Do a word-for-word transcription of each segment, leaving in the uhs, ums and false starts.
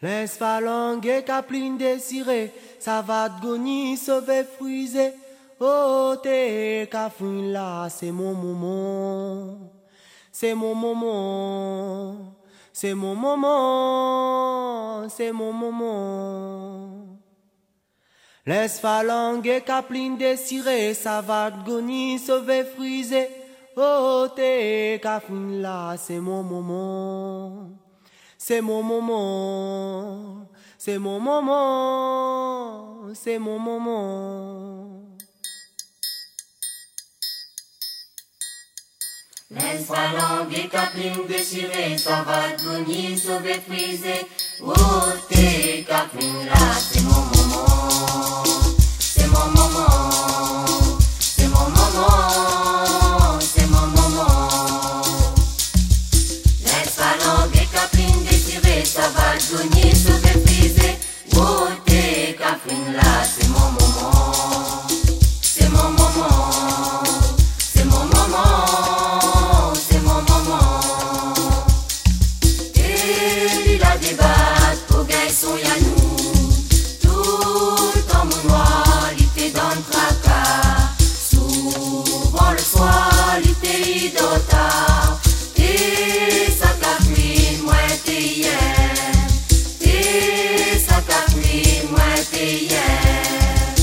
Laisse phalangue capline désirée, ça va te gagner, sauver friser. Oh, t'es cafouine là, c'est mon moment. C'est mon moment. C'est mon moment. C'est mon moment. Laisse phalangue capline désirée, ça va te gagner, sauver friser. Oh, t'es cafouine là, c'est mon moment. C'est mon moment, c'est mon moment, c'est mon moment. Laisse phalangue capline déchirée, ça va te gagner, sauver friser. Oh, t'es capline là, c'est mon moment. C'est mon moment, c'est mon moment, c'est mon moment. Laisse phalangue capline déchirée, ça va te gagner, sauver friser. Oh, t'es capline là, c'est mon moment. C'est mon moment, c'est mon moment, c'est mon moment. Et il a des battes, au gars sont y'a nous. Tout le temps mon noir, il était dans le tracas. Souvent le soir, il était d'otard. Et ça capline, moi t'es hier. Et ça capline, moi t'es hier.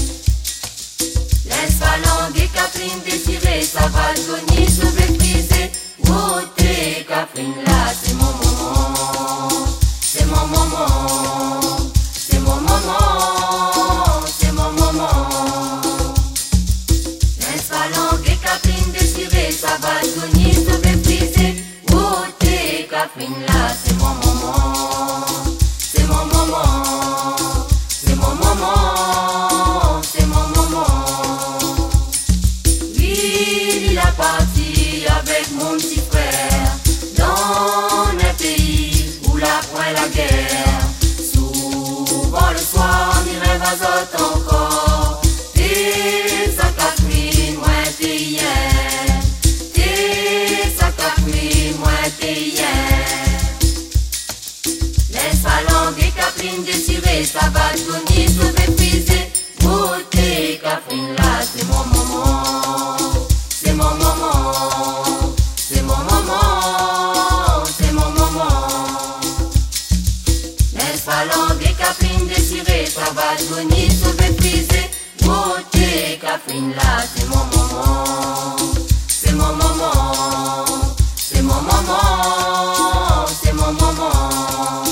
Laisse phalangue capline désirée, ça va te gagner, sauver friser. Oh, t'es capline là, c'est mon moment. C'est mon moment. C'est mon moment. C'est mon moment. Laisse phalangue capline désirée, ça va te gagner, sauver friser. Oh, t'es capline là, c'est mon moment. C'est mon moment. C'est mon moment. C'est mon moment. Oui, il a parti avec mon petit frère dans un pays où la point la guerre. Souvent le soir, il rêve à zot encore. T'es sa capline, moi t'es hier. T'es sa capline, moi t'es hier. Laisse phalangue capline désirée, ça va te gagner, sauver friser. Oh, t'es capline là, c'est mon moment. C'est mon moment. C'est mon moment. C'est mon moment. Laisse phalangue capline désirée, ça va te gagner, sauver friser. Oh, t'es capline là, c'est mon moment. C'est mon moment. C'est mon moment. C'est mon moment.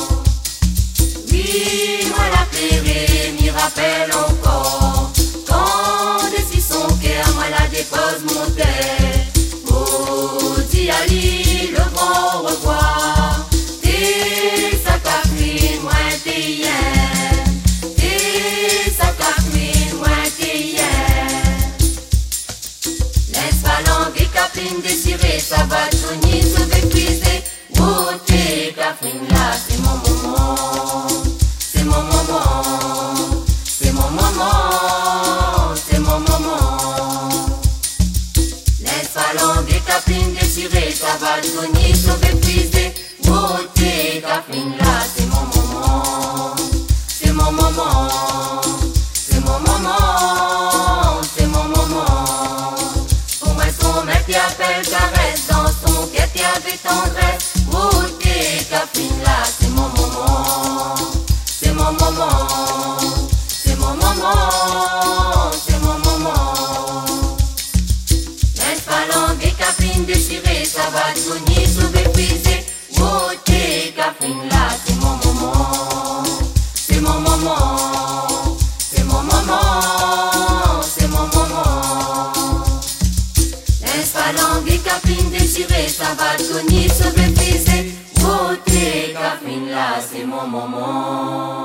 Oui, moi la plairé, m'y rappelle encore. Quand décide son cœur, moi la dépose mon tête. Oh, dis Ali, le grand au revoir. T'es sa capline, moi t'es hier. T'es sa capline, moi t'es hier. Laisse phalangue capline désirée, ça va te gagner, sauver friser. Oh, t'es capline là, c'est mon moment. C'est mon moment. C'est mon moment. C'est mon moment. Laisse phalangue capline désirée, ça va te gagner, sauver friser. Oh, t'es capline là, c'est mon moment. C'est mon moment. C'est mon moment. C'est mon moment. Pour moi, son mec qui appelle caresse, dans son quête y avait tendresse. Oh, t'es capline là, c'est mon moment. C'est mon moment. C'est mon moment. C'est mon moment. Laisse phalangue capline déchirée, ça va te gagner, sauver friser. Oh, t'es capline là, c'est mon moment. C'est mon moment. C'est mon moment. C'est mon moment. Laisse phalangue capline déchirée, ça va te gagner, sauver friser. Oh, t'es capline là, c'est mon moment.